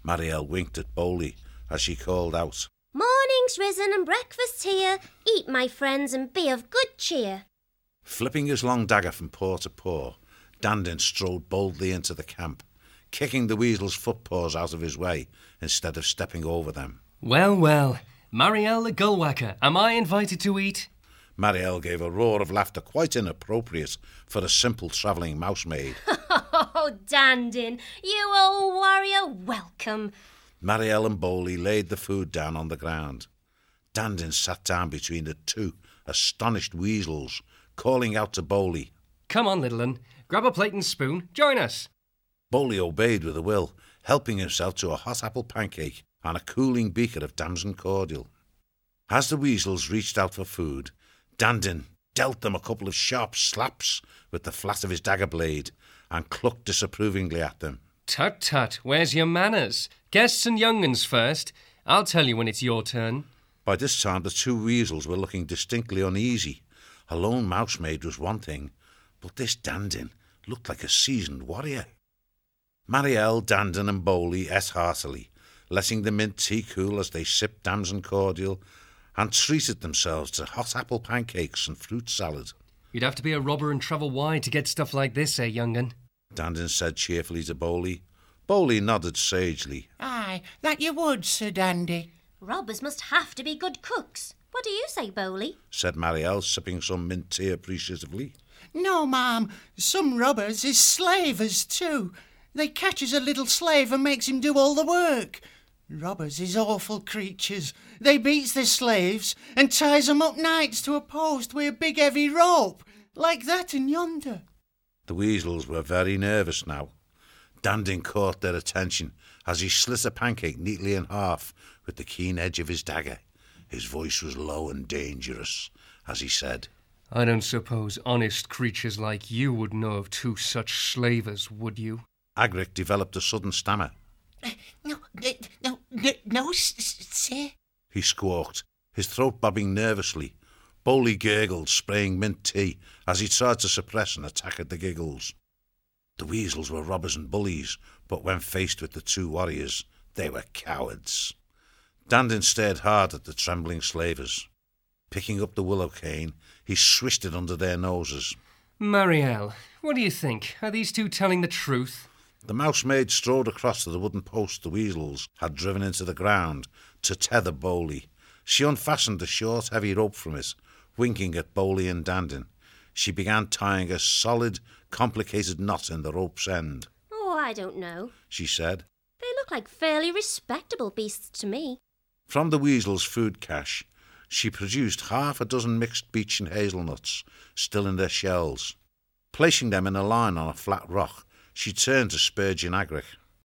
Marielle winked at Bowley as she called out, "Morning's risen and breakfast's here. Eat, my friends, and be of good cheer." Flipping his long dagger from paw to paw, Dandin strode boldly into the camp, kicking the weasel's footpaws out of his way instead of stepping over them. Well, well, Marielle the Gullwhacker, am I invited to eat? Marielle gave a roar of laughter quite inappropriate for a simple travelling mousemaid. "Oh, Dandin, you old warrior, welcome." Marielle and Bowley laid the food down on the ground. Dandin sat down between the two astonished weasels, calling out to Bowley, "Come on, little un, grab a plate and spoon, join us." Bowley obeyed with a will, helping himself to a hot apple pancake and a cooling beaker of damson cordial. As the weasels reached out for food, Dandin dealt them a couple of sharp slaps with the flat of his dagger blade and clucked disapprovingly at them. "Tut, tut, where's your manners? Guests and young uns first. I'll tell you when it's your turn." By this time the two weasels were looking distinctly uneasy. A lone mousemaid was one thing, but this Dandin looked like a seasoned warrior. Marielle, Dandin and Bowley ate heartily, letting the mint tea cool as they sipped damson cordial and treated themselves to hot apple pancakes and fruit salad. "You'd have to be a robber and travel wide to get stuff like this, eh, young'un?" Dandin said cheerfully to Bowley. Bowley nodded sagely. "Aye, that you would, Sir Dandy." "Robbers must have to be good cooks. What do you say, Bowley?" said Marielle, sipping some mint tea appreciatively. "No, ma'am, some robbers is slavers too. They catches a little slave and makes him do all the work. Robbers is awful creatures. They beats their slaves and ties 'em up nights to a post with a big heavy rope, like that and yonder." The weasels were very nervous now. Dandin caught their attention as he slit a pancake neatly in half with the keen edge of his dagger. His voice was low and dangerous as he said, "I don't suppose honest creatures like you would know of two such slavers, would you?" Agric developed a sudden stammer. No, sir." He squawked, his throat bobbing nervously. Bowley gurgled, spraying mint tea as he tried to suppress an attack at the giggles. The weasels were robbers and bullies, but when faced with the two warriors, they were cowards. Dandin stared hard at the trembling slavers. Picking up the willow cane, he swished it under their noses. "Marielle, what do you think? Are these two telling the truth?" The mousemaid strode across to the wooden post the weasels had driven into the ground to tether Bowley. She unfastened the short, heavy rope from it, winking at Bowley and Dandin. She began tying a solid, complicated knot in the rope's end. "Oh, I don't know," she said. "They look like fairly respectable beasts to me." From the weasel's food cache, she produced half a dozen mixed beech and hazelnuts, still in their shells. Placing them in a line on a flat rock, she turned to Spurgeon Agric.